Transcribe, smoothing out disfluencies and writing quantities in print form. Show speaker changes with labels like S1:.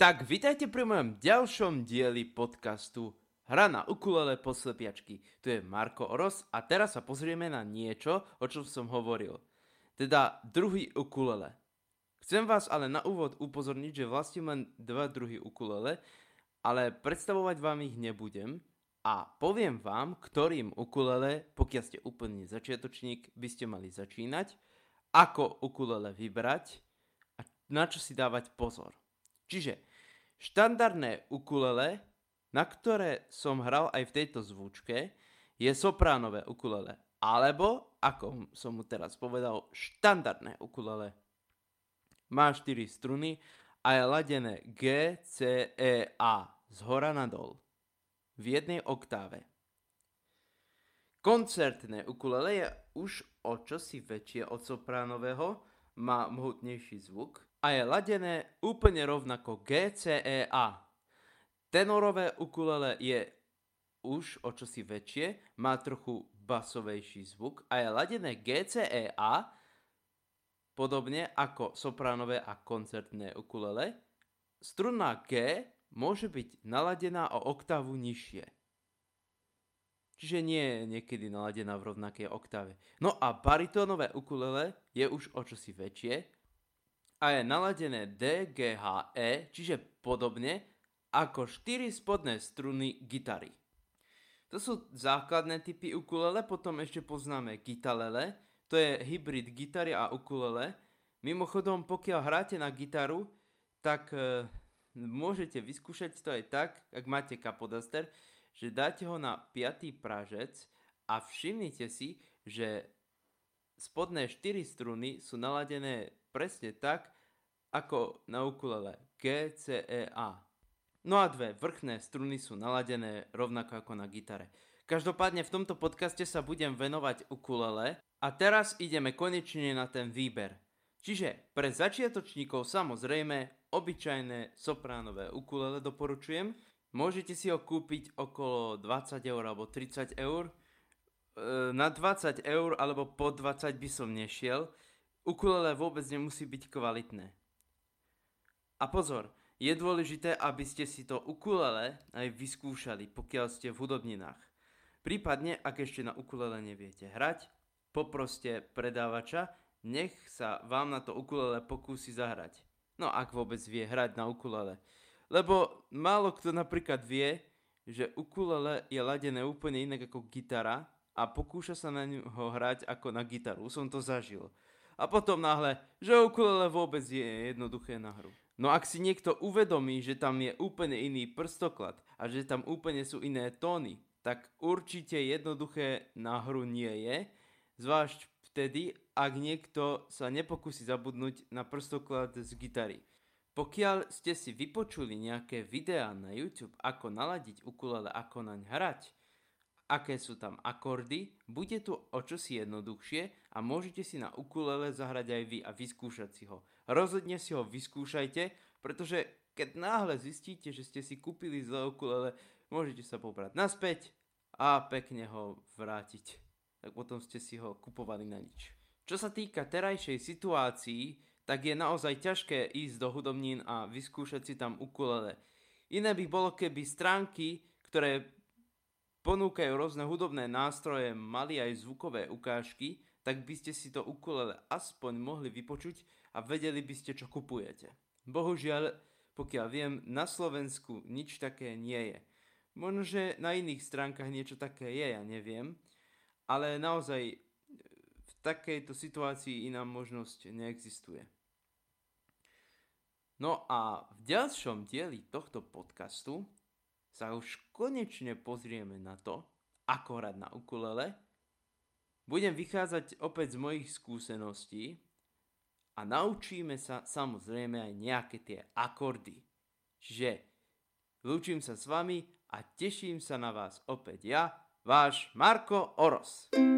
S1: Tak, vítajte pri mojom ďalšom dieli podcastu Hra na ukulele po slepiačky. Tu je Marko Oros a teraz sa pozrieme na niečo, o čom som hovoril. Teda druhý ukulele. Chcem vás ale na úvod upozorniť, že vlastne len dva druhy ukulele, ale predstavovať vám ich nebudem a poviem vám, ktorým ukulele, pokiaľ ste úplný začiatočník, by ste mali začínať, ako ukulele vybrať a na čo si dávať pozor. Čiže štandardné ukulele, na ktoré som hral aj v tejto zvučke, je sopránové ukulele. Alebo, ako som mu teraz povedal, štandardné ukulele. Má 4 struny a je ladené G, C, E, A z hora nadol v jednej oktáve. Koncertné ukulele je už o čosi väčšie od sopránového, má mohutnejší zvuk a je ladené úplne rovnako G, C, E, A. Tenorové ukulele je už o čosi väčšie, má trochu basovejší zvuk a je ladené G, C, E, A, podobne ako sopránové a koncertné ukulele. Struna G môže byť naladená o oktávu nižšie. Čiže nie je niekedy naladená v rovnakej oktáve. No a baritónové ukulele je už o čosi väčšie a je naladené D, G, H, E, čiže podobne ako 4 spodné struny gitary. To sú základné typy ukulele, potom ešte poznáme gitalele, to je hybrid gitary a ukulele. Mimochodom, pokiaľ hráte na gitaru, tak môžete vyskúšať to aj tak, ak máte kapodaster, že dáte ho na 5. prážec a všimnite si, že spodné 4 struny sú naladené presne tak, ako na ukulele G, C, E, A. No a 2 vrchné struny sú naladené rovnako ako na gitare. Každopádne v tomto podcaste sa budem venovať ukulele a teraz ideme konečne na ten výber. Čiže pre začiatočníkov samozrejme obyčajné sopránové ukulele doporučujem. Môžete si ho kúpiť okolo 20 eur alebo 30 eur. Na 20 eur alebo po 20 by som nešiel. Ukulele vôbec nemusí byť kvalitné. A pozor, je dôležité, aby ste si to ukulele aj vyskúšali, pokiaľ ste v hudobninách. Prípadne, ak ešte na ukulele neviete hrať, poproste predávača, nech sa vám na to ukulele pokúsi zahrať. No ak vôbec vie hrať na ukulele. Lebo málo kto napríklad vie, že ukulele je ladené úplne inak ako gitara a pokúša sa na ňu hrať ako na gitaru. Som to zažil. A potom náhle, že ukulele vôbec je jednoduché na hru. No ak si niekto uvedomí, že tam je úplne iný prstoklad a že tam úplne sú iné tóny, tak určite jednoduché na hru nie je, zvlášť vtedy, ak niekto sa nepokúsi zabudnúť na prstoklad z gitary. Pokiaľ ste si vypočuli nejaké videá na YouTube, ako naladiť ukulele, ako naň hrať, aké sú tam akordy, bude tu o čosi jednoduchšie a môžete si na ukulele zahrať aj vy a vyskúšať si ho. Rozhodne si ho vyskúšajte, pretože keď náhle zistíte, že ste si kúpili zlé ukulele, môžete sa pobrať naspäť a pekne ho vrátiť. Tak potom ste si ho kupovali na nič. Čo sa týka terajšej situácii, tak je naozaj ťažké ísť do hudobnín a vyskúšať si tam ukulele. Iné by bolo, keby stránky, ktoré ponúkajú rôzne hudobné nástroje, mali aj zvukové ukážky, tak by ste si to ukulele aspoň mohli vypočuť a vedeli by ste, čo kupujete. Bohužiaľ, pokiaľ viem, na Slovensku nič také nie je. Možno, že na iných stránkach niečo také je, ja neviem, ale naozaj v takejto situácii iná možnosť neexistuje. No a v ďalšom dieli tohto podcastu sa už konečne pozrieme na to, ako hrať na ukulele. Budem vychádzať opäť z mojich skúseností a naučíme sa samozrejme aj nejaké tie akordy. Čiže lúčim sa s vami a teším sa na vás opäť ja, váš Marko Oros.